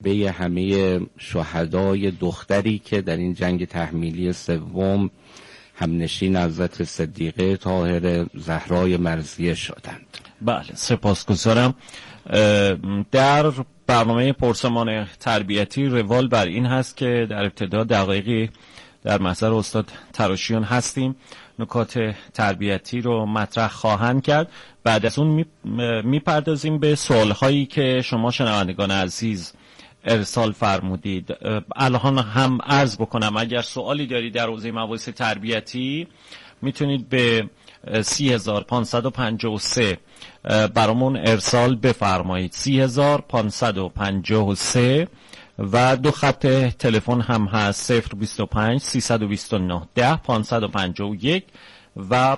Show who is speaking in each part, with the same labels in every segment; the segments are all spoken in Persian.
Speaker 1: جعبه همه شهدای دختری که در این جنگ تحمیلی سوم همنشین حضرت صدیقه طاهره زهرای مرضیه شدند.
Speaker 2: بله، سپاسگزارم. در برنامه پرسمان تربیتی روال بر این هست که در ابتدا دقایقی در محضر استاد تراشیان هستیم، نکات تربیتی رو مطرح خواهند کرد. بعد از اون میپردازیم به سوالهایی که شما شنوندگان عزیز ارسال فرمودید. الان هم عرض بکنم اگر سوالی دارید در حوزه مباحث تربیتی میتونید به 3553 برامون ارسال بفرمایید. 3553 و دو خط تلفن هم هست 025 329 10 551 و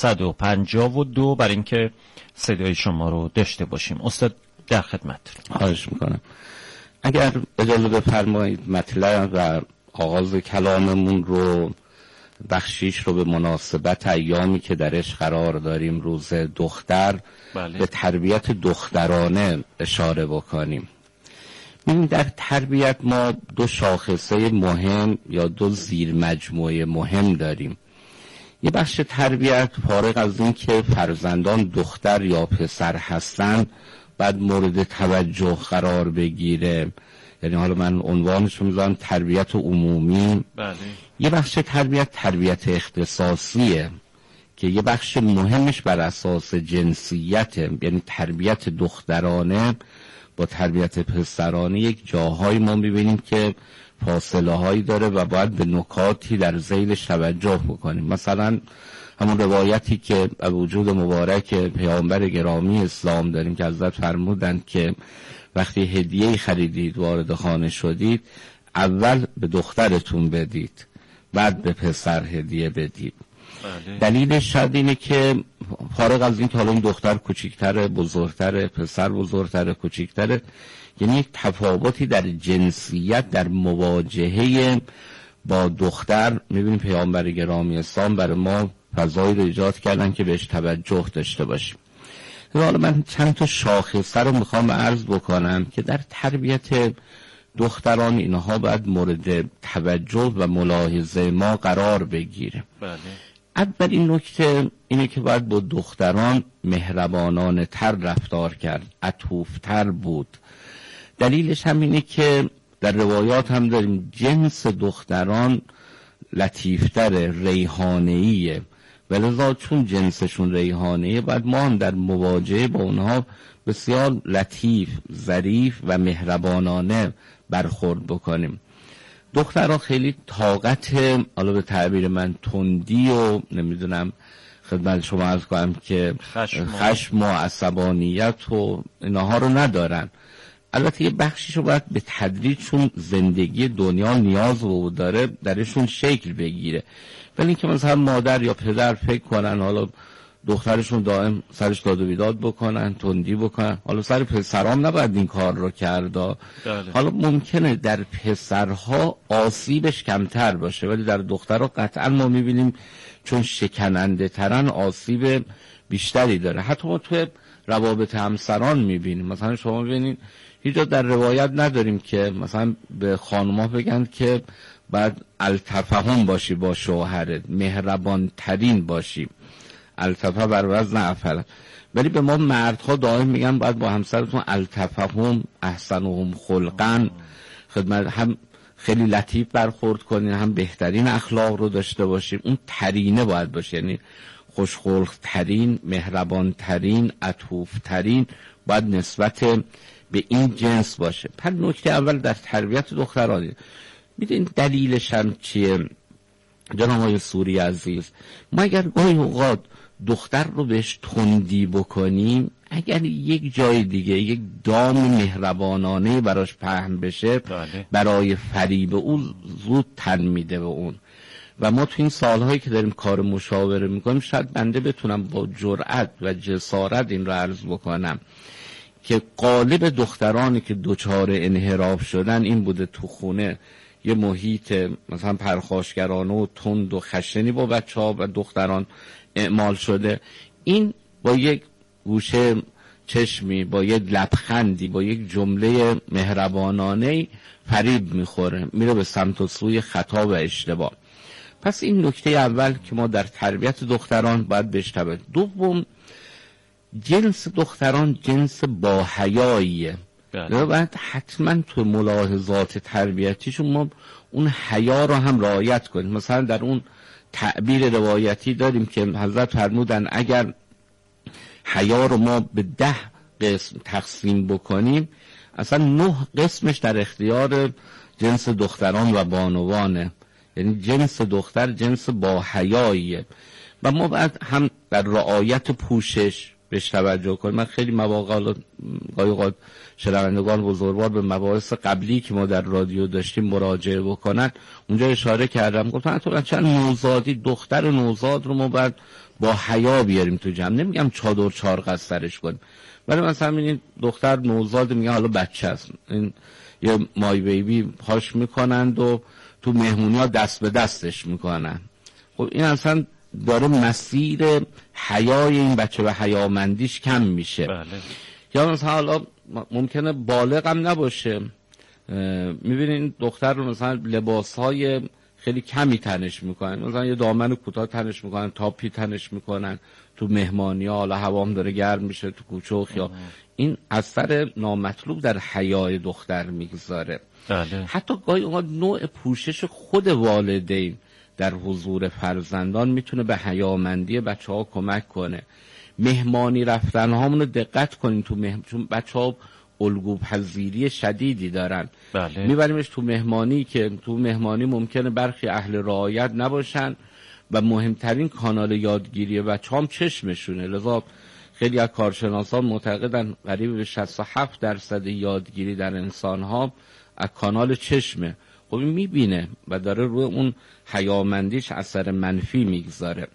Speaker 2: 552 برای اینکه صدای شما رو داشته باشیم. استاد در خدمت.
Speaker 1: خواهش میکنم. اگر اجازه بفرمایید مطلب و آغاز کلاممون رو بخشیش رو به مناسبت ایامی که درش قرار داریم، روز دختر،
Speaker 2: بله.
Speaker 1: به تربیت دخترانه اشاره بکنیم. ببین در تربیت ما دو شاخصه مهم یا دو زیر مجموعه مهم داریم. یه بخش تربیت فارغ از این که فرزندان دختر یا پسر هستن بعد مورد توجه قرار بگیره، یعنی حالا من عنوانش رو میذارم تربیت عمومی.
Speaker 2: بله.
Speaker 1: یه بخش تربیت اختصاصیه که یه بخش مهمش بر اساس جنسیته، یعنی تربیت دخترانه با تربیت پسرانه یک جاهایی ما میبینیم که فاصله هایی داره و باید به نکاتی در ذیلش توجه بکنیم. مثلا همون روایتی که وجود مبارک پیامبر گرامی اسلام داریم که حضرت فرمودند که وقتی هدیه خریدید وارد خانه شدید اول به دخترتون بدید بعد به پسر هدیه بدید.
Speaker 2: بله.
Speaker 1: دلیلش شاید اینه که فارغ از این که حالا این دختر کوچیک‌تره بزرگتره، پسر بزرگتره کوچیک‌تره، یعنی یک تفاوتی در جنسیت در مواجهه با دختر می‌بینیم پیامبر گرامی اسلام برای ما فضایی رو ایجاد کردن که بهش توجه داشته باشیم. حالا من چند تا شاخصه رو میخوام عرض بکنم که در تربیت دختران اینها باید مورد توجه و ملاحظه ما قرار بگیره.
Speaker 2: بله.
Speaker 1: اولین نکته اینه که باید با دختران مهربانانه تر رفتار کرد، عطوفتر بود. دلیلش هم اینه که در روایات هم داریم جنس دختران لطیفتر، ریحانه‌ایه، ولذا چون جنسشون ریحانه‌ایه باید ما هم در مواجهه با اونها بسیار لطیف، ظریف و مهربانانه برخورد بکنیم. دخترها خیلی طاقت، حالا به تعبیر من تندی و نمیدونم خدمت شما عرض کنم که خشم و عصبانیت و اینها رو ندارن. البته یه بخشیشو باید به تدریج چون زندگی دنیا نیاز و داره درشون شکل بگیره، ولی اینکه مثلا مادر یا پدر فکر کنن حالا دخترشون دائم سرش داد و بیداد بکنن، تندی بکنن، حالا سر پسرام نباید این کار رو کرد. حالا ممکنه در پسرها آسیبش کمتر باشه ولی در دخترها قطعا ما میبینیم چون شکننده ترن آسیب بیشتری داره. حتی ما توی روابط همسران میبینیم، مثلا شما ببینید هیچ جا در روایت نداریم که مثلا به خانم‌ها بگن که بعد التفهم باشی با شوهرت، مهربان ترین باشی، التفه بر وزن افعل، ولی به ما مردها دائم میگن باید با همسرتون التفهم احسنهم خلقا، خدمت هم خیلی لطیف برخورد کنین، هم بهترین اخلاق رو داشته باشیم. اون ترینه باید باشه، یعنی خوشخلق ترین، مهربان ترین، عطوف ترین باید نسبت به این جنس باشه. پر نکته اول در تربیت دخترانه میدونید دلیلش هم چیه جناب آقای سوری عزیز؟ ما اگر گاهی اوقات دختر رو بهش تندی بکنیم، اگر یک جای دیگه یک دام مهربانانه براش پهن بشه برای فریب اون زود تن میده به اون. و ما تو این سالهایی که داریم کار مشاوره میکنیم شاید بنده بتونم با جرأت و جسارت این رو عرض بکنم که غالب دخترانی که دچار انحراف شدن این بوده تو خونه یه محیط مثلا پرخاشگرانه و تند و خشنی با بچه‌ها و دختران اعمال شده. این با یک گوشه چشمی، با یک لبخندی، با یک جمله مهربانانه فریب میخوره، میره به سمت و سوی خطا و اشتباه. پس این نکته اول که ما در تربیت دختران باید بشنویم. دوم، جنس دختران جنس با حیاییه. باید حتما تو ملاحظات تربیتیشون ما اون حیا رو هم رعایت کنیم. مثلا در اون تعبیر روایتی داریم که حضرت فرمودن اگر حیا رو ما به 10 قسم تقسیم بکنیم، اصلا 9 قسمش در اختیار جنس دختران و بانوانه. یعنی جنس دختر جنس با حیاییه و ما باید هم در رعایت پوشش بهش توجه کنیم. من خیلی مواقع گاهی شنوندگان بزرگوار به مباحث قبلی که ما در رادیو داشتیم مراجعه بکنن، اونجا اشاره کردم، گفتن تو چند نوزادی دختر نوزاد رو ما باید با حیا بیاریم تو جمع. نمیگم چادر چارق از سرش کنیم، ولی مثلا این دختر نوزاد میگه حالا بچه است، این یه مای بیبی پاش میکنند و تو مهمونی ها دست به دستش میکنن. خب این اصلا داره مسیر حیای این بچه و حیامندیش کم میشه.
Speaker 2: بله.
Speaker 1: یا مثلا حالا ممکنه بالغ هم نباشه، میبینین دختر رو مثلا لباسهای خیلی کمی تنش میکنن، مثلا یه دامن کوتاه تنش میکنن، تاپی تنش میکنن تو مهمانی ها، حالا هوام داره گرم میشه تو کوچه و خیابون. این اثر نامطلوب در حیای دختر میگذاره.
Speaker 2: بله.
Speaker 1: حتی گاهی اوقات نوع پوشش خود والدین در حضور فرزندان میتونه به حیامندی بچه ها کمک کنه. مهمانی رفتن هامون رو دقت کنیم چون بچه ها الگو پذیری شدیدی دارن.
Speaker 2: بله.
Speaker 1: میبریمش تو مهمانی که تو مهمانی ممکنه برخی اهل رعایت نباشن و مهمترین کانال یادگیری بچه هم چشمشونه. لذا خیلی از کارشناسان معتقدن قریب به 67% یادگیری در انسان ها از کانال چشمه. خب این میبینه و داره روی اون حیامندیش اثر منفی میگذاره.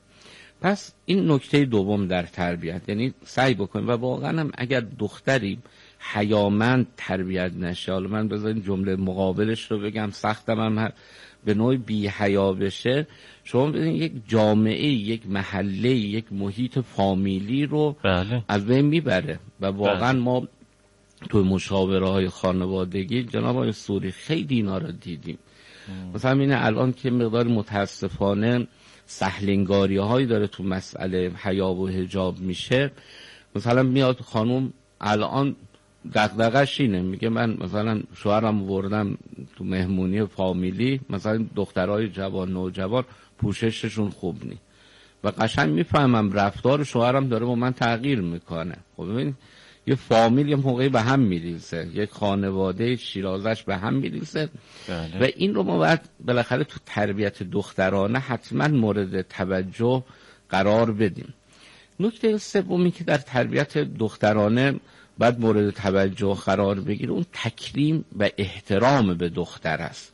Speaker 1: پس این نکته دوم در تربیت، یعنی سعی بکنیم و واقعا هم اگر دختری حیامند تربیت نشه، حالا من بذارین جمله مقابلش رو بگم، سختم هم به نوعی بی حیا بشه، شما ببینید یک جامعه، یک محله، یک محیط فامیلی رو
Speaker 2: بله.
Speaker 1: از بین میبره و واقعا ما تو مشاوره های خانوادگی جناب آقای سوری خیلی اینا رو دیدیم. مثلا این الان که مقدار متاسفانه سهلنگاری هایی داره تو مسئله حیا و حجاب میشه، مثلا میاد خانوم الان دغدغه‌اش اینه، میگه من مثلا شوهرم وردم تو مهمونی فامیلی، مثلا دخترای جوان نوجوان پوشششون خوب نی و قشنگ میفهمم رفتار شوهرم داره با من تغییر میکنه. خب ببین یه فامیل یه موقعی به هم میریزه، یک خانواده شیرازش به هم میریزه.
Speaker 2: بله.
Speaker 1: و این رو ما باید بالاخره تو تربیت دخترانه حتما مورد توجه قرار بدیم. نکته سومی که در تربیت دخترانه باید مورد توجه قرار بگیره اون تکریم و احترام به دختر است.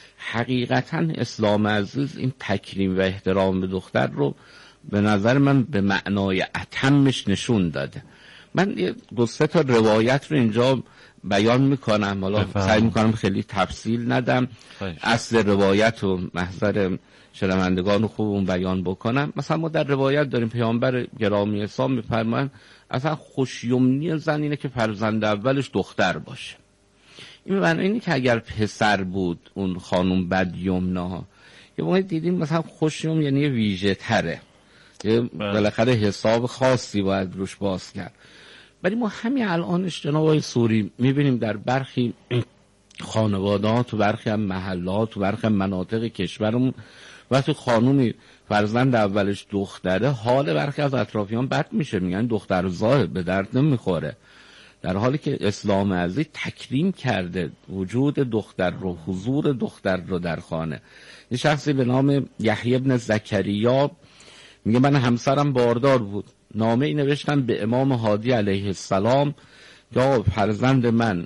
Speaker 1: حقیقتا اسلام عزیز این تکریم و احترام به دختر رو به نظر من به معنای اتمش نشون داده. من یه 2-3 تا روایت رو اینجا بیان میکنم، حالا سعی میکنم خیلی تفصیل ندم، اصل روایت و محضر شنوندگان خوبون بیان بکنم. مثلا ما در روایت داریم پیامبر گرامی اسلام میفرمایند اصلا خوشیمنی زن اینه که فرزند اولش دختر باشه. این معنی اینه که اگر پسر بود اون خانم بدیمنا، یه موقع دیدیم مثلا خوشیوم یعنی ویژه تره، بالاخره حساب خاصی باید روش باز کرد. ولی ما همین الانش جناب آقای سوری میبینیم در برخی خانواده‌ها، تو برخی هم محلات، تو برخی هم مناطق کشورمون وقتی خانومی فرزند اولش دختره، حال برخی از اطرافیان بد میشه، میگن دختر زاه به درد نمیخوره، در حالی که اسلام عزیز تکریم کرده وجود دختر رو، حضور دختر رو در خانه. یه شخصی به نام یحیی بن زکریا میگه من همسرم باردار بود، نامه ای نوشتم به امام هادی علیه السلام یا فرزند من،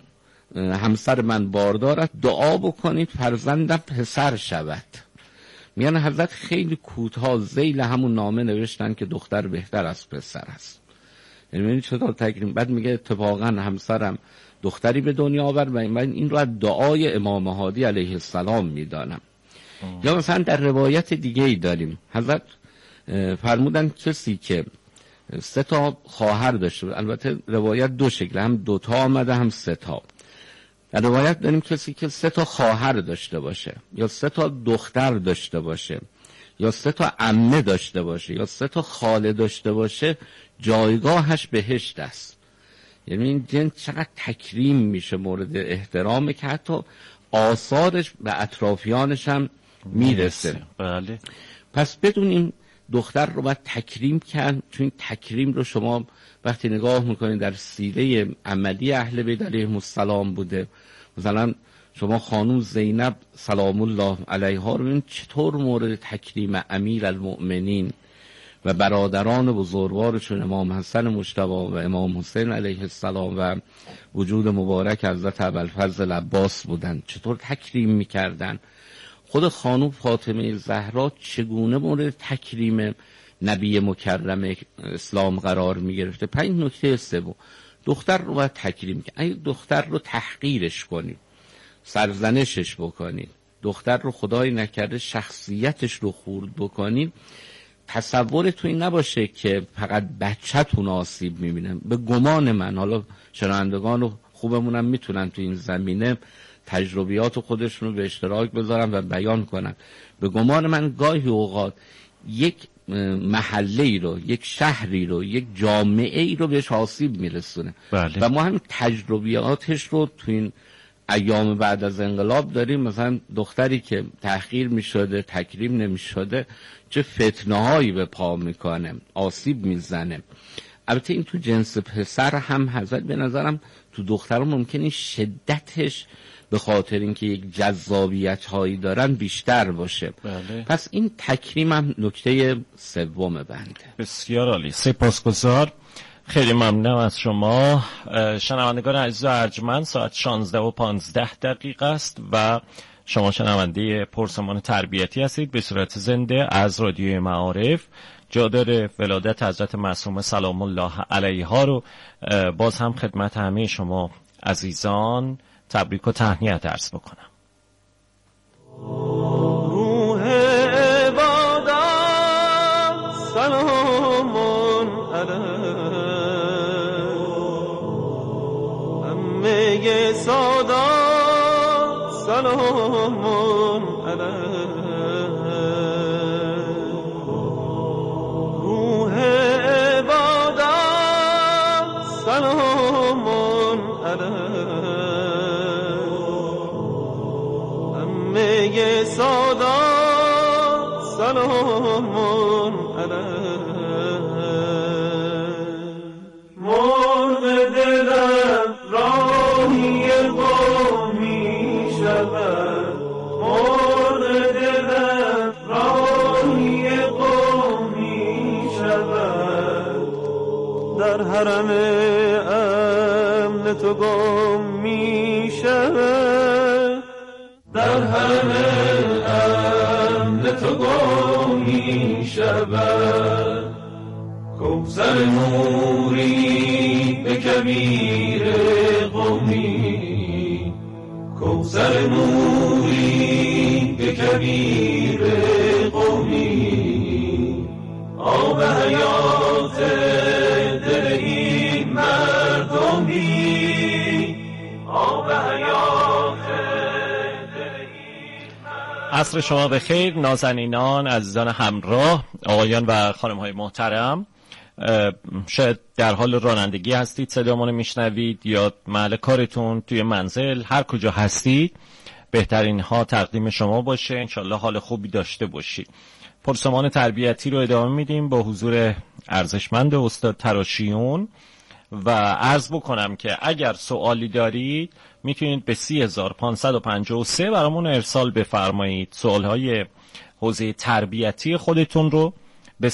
Speaker 1: همسر من باردار است، دعا بکنید فرزندم پسر شود. میگن حضرت خیلی کوتاه ذیل همون نامه نوشتن که دختر بهتر از پسر است. یعنی چطور تکریم. بعد میگه اتفاقا همسرم دختری به دنیا آورد و من این رو از دعای امام هادی علیه السلام میدانم. یا مثلا در روایت دیگه ای داریم حضرت فرمودن کسی که 3 تا خواهر داشته بود. البته روایت 2 شکل، هم 2 تا آمده هم 3 تا. در روایت داریم کسی که 3 تا خواهر داشته باشه یا 3 تا دختر داشته باشه یا 3 تا عمه داشته باشه یا 3 تا خاله داشته باشه، جایگاهش بهشت است. یعنی این جن چقدر تکریم میشه، مورد احترامه که حتی آثارش به اطرافیانش هم میرسه.
Speaker 2: بله.
Speaker 1: پس بدونیم دختر رو باید تکریم کرد، چون تکریم رو شما وقتی نگاه میکنید در سیره عملی اهل بیت علیهم السلام بوده. مثلا شما خانم زینب سلام الله علیها رو ببینید چطور مورد تکریم امیر المؤمنین و برادران بزرگوارشون امام حسن مجتبی و امام حسین علیه السلام و وجود مبارک حضرت ابوالفضل عباس بودن، چطور تکریم میکردن. خود خانم فاطمه زهرا چگونه مورد تکریم نبی مکرم اسلام قرار میگرفته. 5 نکته سوم، دختر رو باید تکریم کنید. اگه دختر رو تحقیرش کنید، سرزنشش بکنید، دختر رو خدای نکرده شخصیتش رو خورد بکنید، تصورتون این نباشه که فقط بچه‌تون آسیب میبینه. به گمان من، حالا شنوندگان رو خوبمونم میتونن تو این زمینه تجربیات خودشون رو به اشتراک بذارن و بیان کنن. به گمان من گاهی اوقات یک محله رو، یک شهری رو، یک جامعه ای رو بهش آسیب میرسونه.
Speaker 2: بله.
Speaker 1: و ما هم تجربیاتش رو تو این ایام بعد از انقلاب داریم. مثلا دختری که تحقیر میشده، تکریم نمیشده، چه فتنه هایی به پا میکنه، آسیب میزنه. البته این تو جنس پسر هم هست، به نظرم تو دخترها ممکنه شدتش به خاطر اینکه یک جذابیت هایی دارن بیشتر باشه.
Speaker 2: بله.
Speaker 1: پس این تکریم هم نکته سوم بنده.
Speaker 2: بسیار عالی، سپاسگزار، خیلی ممنونم از شما. شنوندگان عزیز و ارجمند، ساعت 16:15 است و شما شنونده پرسمان تربیتی هستید به صورت زنده از رادیوی معارف. جا داره ولادت حضرت معصومه سلام الله علیها رو باز هم خدمت همه شما عزیزان تبریک و تهنیت عرض بکنم.
Speaker 3: روح عبادت سلام علیه، همه سادات سلام علیه، روح عبادت سلام علیه، همه سادات سلام علیه. مرغ دلم راهی قومی شود، مرغ دلم راهی قومی شود، در حرم امن تو گم می شود، در حرم امن تو گم می شود. کوثر نوری به کبیر قومی، کوثر نوری به کبیر قومی، آب حیات دل این مردمی، آب حیات دل این مردمی.
Speaker 2: عصر شما بخیر نازنینان، عزیزان همراه، آقایان و خانم‌های محترم. شاید در حال رانندگی هستید، صدامون رو میشنوید، یا محل کارتون، توی منزل، هر کجا هستید، بهترین ها تقدیم شما باشه. انشالله حال خوبی داشته باشید. پرسمان تربیتی رو ادامه میدیم با حضور ارزشمند استاد تراشیون و عرض بکنم که اگر سوالی دارید میتونید به 30553 برامون ارسال بفرمایید. سوالهای حوزه تربیتی خودتون رو به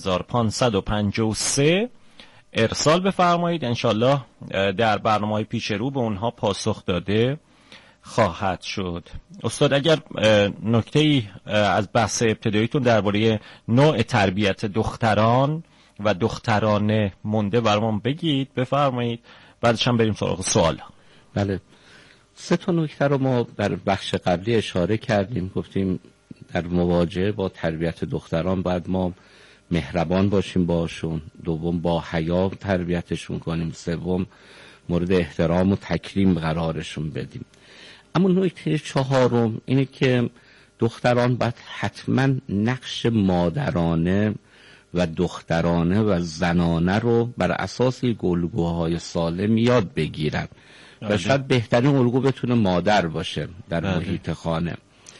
Speaker 2: 30553 ارسال بفرمایید. انشالله در برنامه‌های پیش رو به اونها پاسخ داده خواهد شد. استاد اگر نکته‌ای از بحث ابتداییتون درباره نوع تربیت دختران و دخترانه مونده برامون بگید، بفرمایید، بعدش هم بریم سراغ سوال.
Speaker 1: بله، 3 تا نکته رو ما در بخش قبلی اشاره کردیم. گفتیم در مواجهه با تربیت دختران باید ما مهربان باشیم باشون، دوم با حیا تربیتشون کنیم، سوم مورد احترام و تکریم قرارشون بدیم. اما نکته چهارم اینه که دختران باید حتما نقش مادرانه و دخترانه و زنانه رو بر اساس الگوهای سالم یاد بگیرن و شاید بهترین الگو بتونه مادر باشه در محیط خانه.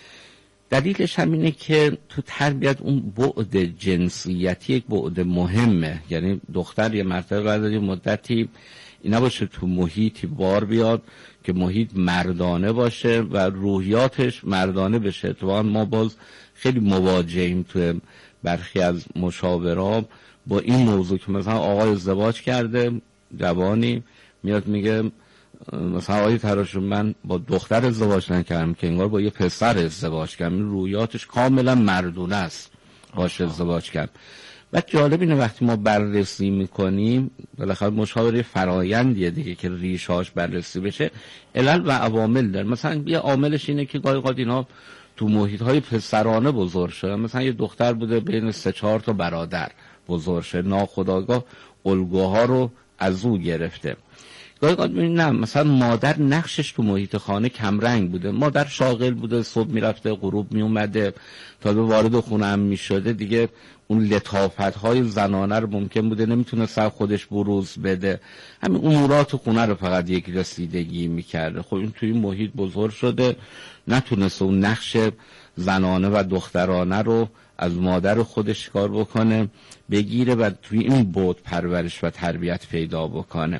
Speaker 1: دلیلش هم اینه که تو تربیت اون بعد جنسیتی یک بعد مهمه. یعنی دختر یه مرتبه بعد یه مدتی اینا باشه تو محیطی بار بیاد که محیط مردانه باشه و روحیاتش مردانه بشه. اتفاقا ما باز خیلی مواجهیم تو برخی از مشاوران با این موضوع که مثلا آقای ازدواج کرده، جوانی میاد میگه مثلا آقای تراشون من با دختر ازدواج نکردم که انگار با یه پسر ازدواج کردم. روحیاتش کاملا مردونه است باش ازدواج کرد. و جالب اینه وقتی ما بررسی میکنیم بالاخره مشاوره فرایندیه دیگه که ریشهاش بررسی بشه، علل و عوامل داره. مثلا یه عاملش اینه که گاهی اوقات اینا تو محیط‌های پسرانه بزرگ شده. مثلا یه دختر بوده بین 3-4 تا برادر بزرگ شده، ناخودآگاه الگوها رو از او گرفته. گاهی اوقات می‌بینیم نه، مثلا مادر نقشش تو محیط خانه کمرنگ بوده، مادر شاغل بوده، صبح میرفته غروب میومده، تا به وارد خونه هم میشده دیگه اون لطافت‌های زنانه رو ممکن بوده نمیتونه سر خودش بروز بده، همین امورات خونه رو فقط یک رسیدگی میکرده. خب این توی این محیط بزرگ شده، نتونسته اون نقش زنانه و دخترانه رو از مادر خودش کار بکنه بگیره و توی این بود پرورش و تربیت پیدا بکنه.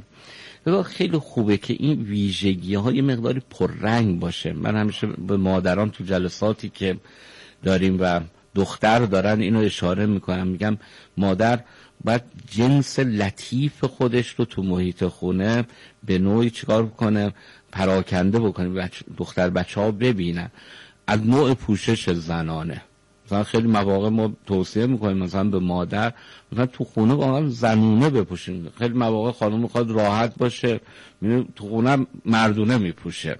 Speaker 1: خیلی خوبه که این ویژگی ها یه مقداری پررنگ باشه. من همیشه به مادران تو جلساتی که داریم و دختر دارن اینو اشاره میکنم، میگم مادر باید جنس لطیف خودش رو تو محیط خونه به نوعی چیکار بکنه، پراکنده بکنه، دختر بچه ها ببینن. از نوع پوشش زنانه مثلا خیلی مواقع ما توصیه میکنیم مثلا به مادر مثلا تو خونه واقعا زنونه بپوشین. خیلی مواقع خانم میخواد راحت باشه، تو خونه مردونه میپوشه،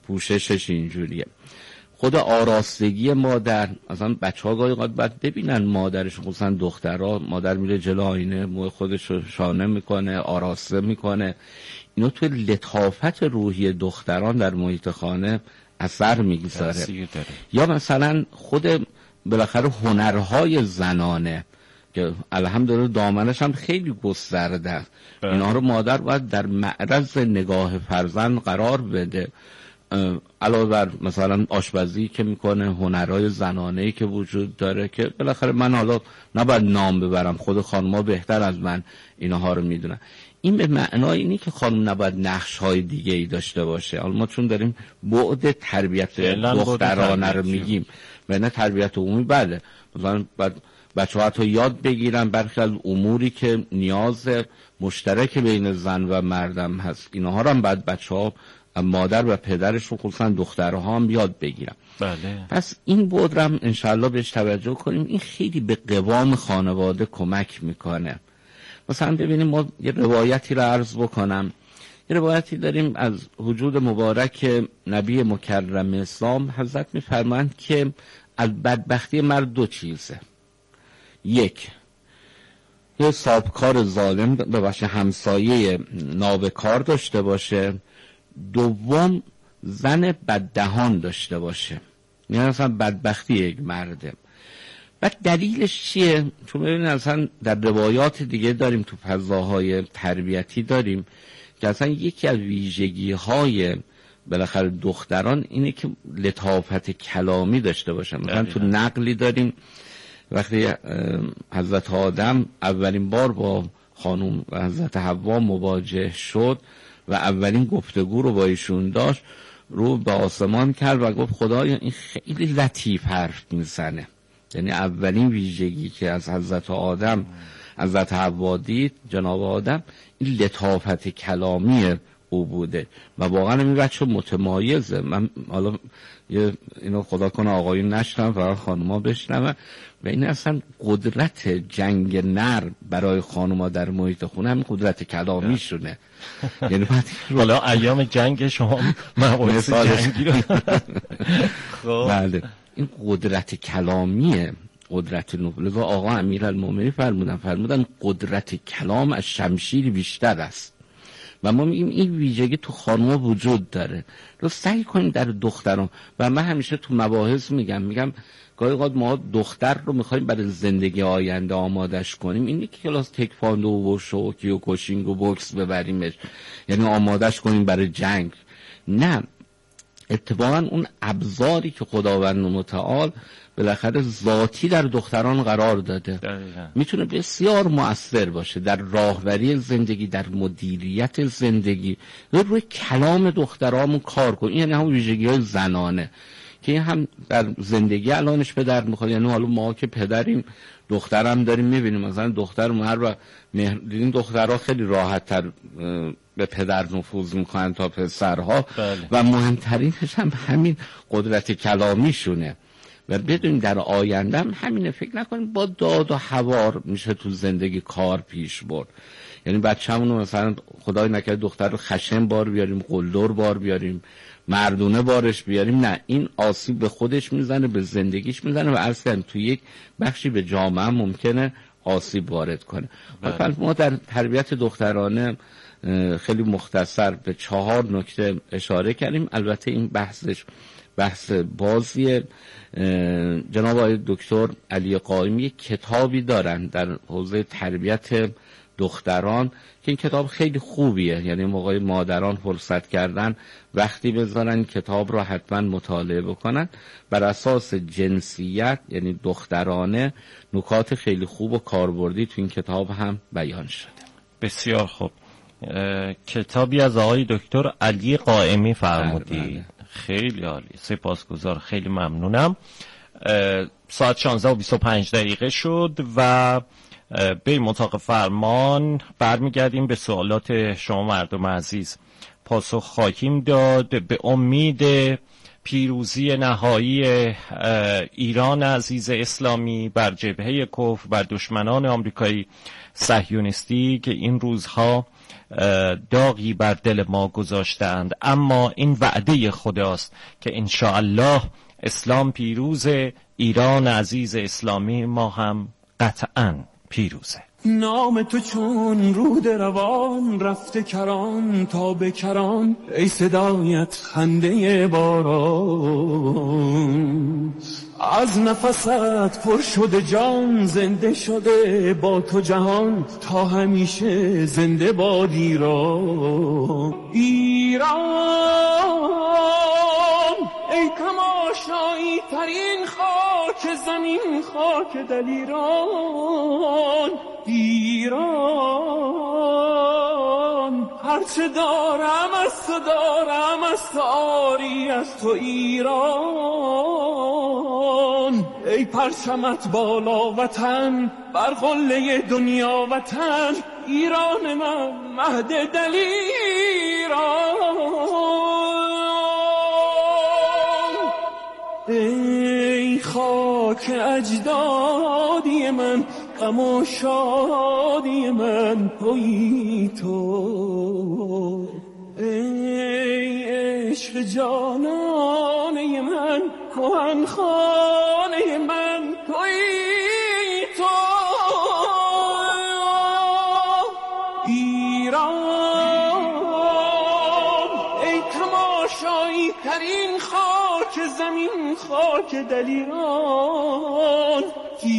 Speaker 1: پوششش اینجوریه. خود آراستگی مادر، مثلا بچه‌ها گاهی اوقات باید ببینن مادرش، مثلا دخترها مادر میره جلو آینه موی خودش رو شانه میکنه، آراسته میکنه. اینا توی لطافت روحی دختران در محیط خانه اثر میگذاره. یا مثلا خود بالاخره هنرهای زنانه که الحمدلله دامنش هم خیلی گسترده است، اینا رو مادر باید در معرض نگاه فرزند قرار بده. علاوه بر مثلا آشپزی که میکنه، هنرهای زنانه‌ای که وجود داره که بالاخره من حالا نباید نام ببرم، خود خانم‌ها بهتر از من اینها رو میدونن. این به معنای اینی که خانم نباید نقش‌های دیگه‌ای داشته باشه. حالا ما چون داریم بعد تربیت دخترانه رو میگیم و نه تربیت عمومی، بله مثلا باید بچه‌ها حتی یاد بگیرن برخی از اموری که نیاز مشترک بین زن و مردم هست، اینها رو هم باید بچه‌ها مادر و پدرش رو خصوصا دخترها هم یاد بگیرن.
Speaker 2: بله.
Speaker 1: پس این بود رو هم انشاءالله بهش توجه کنیم. این خیلی به قوام خانواده کمک میکنه. مثلا ببینیم ما یه روایتی رو عرض بکنم. یه روایتی داریم از وجود مبارک نبی مکرم اسلام. حضرت میفرمایند که از بدبختی مرد 2 چیزه. یک، یه صاحبکار ظالم باشه، همسایه نابکار داشته باشه. دوم، زن بددهان داشته باشه. یعنی اصلا بدبختی یک مرده. بعد دلیلش چیه؟ چون ببینید اصلا در روایات دیگه داریم، تو فضاهای تربیتی داریم که اصلا یکی از ویژگی‌های بالاخره دختران اینه که لطافت کلامی داشته باشن. مثلا تو نقلی داریم وقتی حضرت آدم اولین بار با خانم و حضرت حوا مواجه شد و اولین گفتگو رو با ایشون داشت، رو به آسمان کرد و گفت خدایا این خیلی لطیف حرف میزنه. یعنی اولین ویژگی که از حضرت آدم حضرت حوا دید جناب آدم این لطافت کلامی او بوده و واقعا این بچه متمایزه. من حالا اینو خدا کنه آقایون نشنم فقط خانوما بشنم و این اصلا قدرت جنگ نر برای خانوما در محیط خونه همین قدرت کلامی شونه. یعنی
Speaker 2: حالا ایام جنگ شما مباحث جنگی رو
Speaker 1: بله این قدرت کلامیه. قدرت نفوذ. آقا امیرالمومنین فرمودن قدرت کلام از شمشیر بیشتر است و ما میگیم این ویژگی تو خانم‌ها وجود داره. رو سعی کنیم در دختران، و من همیشه تو مباحث میگم گاهی اوقات ما دختر رو میخوایم برای زندگی آینده آمادش کنیم، این که کلاس تکواندو و شوکی و کوچینگ و بوکس ببریمش، یعنی آمادش کنیم برای جنگ. نه، اتفاقا اون ابزاری که خداوند متعال بالاخره ذاتی در دختران قرار داده میتونه بسیار مؤثر باشه در راهبری زندگی، در مدیریت زندگی. روی کلام دخترامون کار کن. این یعنی هم ویژگی‌های زنانه که این هم در زندگی الانش به درد میخواد. یعنی حالا ما که پدریم دخترم داریم میبینیم مثلا دختر مهر و این دخترها خیلی راحت تر به پدر نفوذ میکنن تا پسرها. و مهمترینش هم همین قدرت کلامیشونه و بدونیم در آینده هم همینه. فکر نکنیم با داد و حوار میشه تو زندگی کار پیش برد. یعنی بچه‌مون مثلا خدای نکرده دختر رو خشن بار بیاریم، قلدر بار بیاریم، مردونه بارش بیاریم، نه، این آسیب به خودش میزنه، به زندگیش میزنه و عرض کردم توی یک بخشی به جامعه هم ممکنه آسیب وارد کنه. مثلا ما در تربیت دخترانه خیلی مختصر به 4 نکته اشاره کردیم. البته این بحث بازی جناب آقای دکتر علی قائمی کتابی دارن در حوزه تربیت دختران که این کتاب خیلی خوبیه، یعنی موقع مادران فرصت کردن وقتی بذارن کتاب رو حتما مطالعه بکنن. بر اساس جنسیت یعنی دخترانه نکات خیلی خوب و کاربردی تو این کتاب هم بیان شده. بسیار خوب.
Speaker 2: کتابی از آقای دکتر علی قائمی فرمودید. خیلی عالی، سپاسگزار، خیلی ممنونم. ساعت 16:25 شد و به اتاق فرمان برمیگردیم به سوالات شما مردم عزیز پاسخ خواهیم داد به امید پیروزی نهایی ایران عزیز اسلامی بر جبهه کفر، بر دشمنان آمریکایی صهیونیستی که این روزها داغی بر دل ما گذاشتند. اما این وعده خداست که انشاءالله اسلام پیروز، ایران عزیز اسلامی ما هم قطعاً پیروزه.
Speaker 3: نام تو چون رود روان رفته کران تا به کران، ای صدایت خنده باران. از نفست پر شده جان، زنده شده با تو جهان، تا همیشه زنده باد ایران. ایران ای تماشایی ترین خاک زمین، خاک دلیران. ایران هرچه دارم از تو دارم، از تو آری از تو ایران. ای پرچمت بالا وطن، بر قله دنیا وطن، ایران من مهد دلیران. ای خاک اجدادی من، غم و شادی من تویی تو. ای عشق جانانه من، کهن خانه من تویی تو. ایران ای تماشایی ترین خاک زمین، خاک دلیران.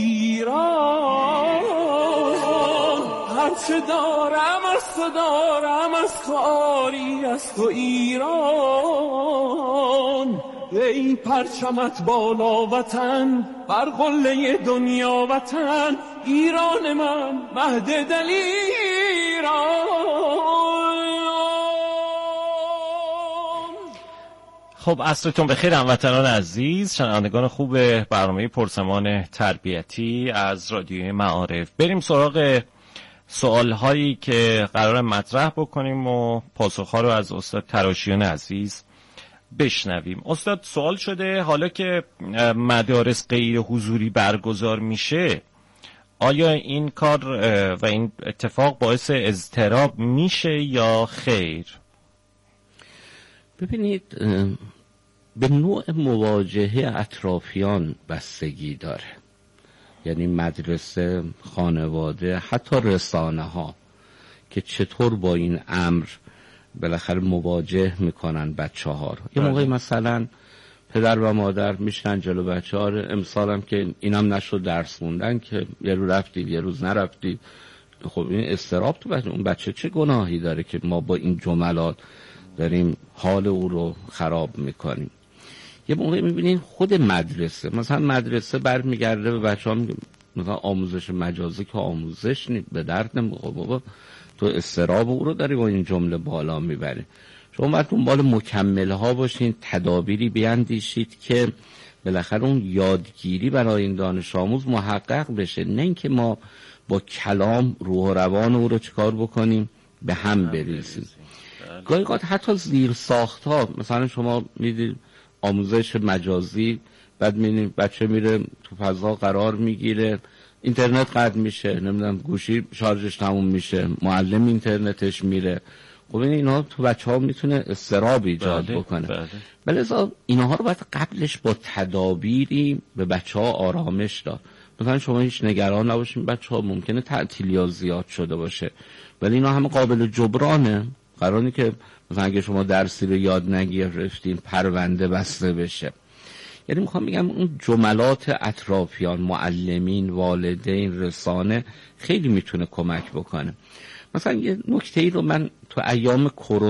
Speaker 3: ایران هرچه دارم از تو دارم، از تو آری از تو ایران. ای پرچمت بالا وطن، بر قله دنیا وطن، ایران من مهد دلیران.
Speaker 2: خب عصرتون بخیر هموطنان عزیز، شنوندگان خوب برنامه پرسمان تربیتی از رادیوی معارف. بریم سراغ سوالهایی که قرار مطرح بکنیم و پاسخها رو از استاد تراشیان عزیز بشنویم. استاد، سوال شده حالا که مدارس غیر حضوری برگزار میشه، آیا این کار و این اتفاق باعث اضطراب میشه یا خیر؟
Speaker 1: ببینید، به نوع مواجهه اطرافیان بستگی داره. یعنی مدرسه، خانواده، حتی رسانه ها که چطور با این امر بالاخره مواجه میکنن بچه ها رو. یه موقعی مثلا پدر و مادر میشن جلو بچه ها، امسال هم که اینم نشد درس موندن که یه روز رفتید یه روز نرفتید. خب این استراب تو بچه، اون بچه چه گناهی داره که ما با این جملات داریم حال او رو خراب میکنیم. یه موقع میبینین خود مدرسه، مثلا مدرسه برمیگرده به بچه ها میگه مثلا آموزش مجازی که آموزش به درد نمیخوره، بابا تو استراب او رو داری با این جمله بالا میبری. شما باید دنبال مکمل ها باشین، تدابیری بیاندیشید که بالاخره اون یادگیری برای این دانش آموز محقق بشه، نه اینکه ما با کلام روح و روان او رو چیکار بکنیم به هم بریزیم. گاهی اوقات حتی زیر ساخت ها، مثلا شما میدید آموزش مجازی، بعد میبینید بچه میره تو فضا قرار میگیره، اینترنت قطع میشه، نمیدونم گوشی شارژش تموم میشه، معلم اینترنتش میره. خب اینا تو بچه ها میتونه اضطراب ایجاد بکنه. بله اینها رو باید قبلش با تدابیری به بچه ها آرامش داد. مثلا شما هیچ نگران نباشین، بچه ها ممکنه تعطیلیات زیاد شده باشه ولی اینا همه قابل جبرانه. قراره که مثلا اگه شما درسی رو یاد نگرفتین پرونده بسته بشه. یعنی میخوام بگم اون جملات اطرافیان، معلمین، والدین، رسانه خیلی میتونه کمک بکنه. مثلا یه نکته‌ای رو من تو ایام کرونا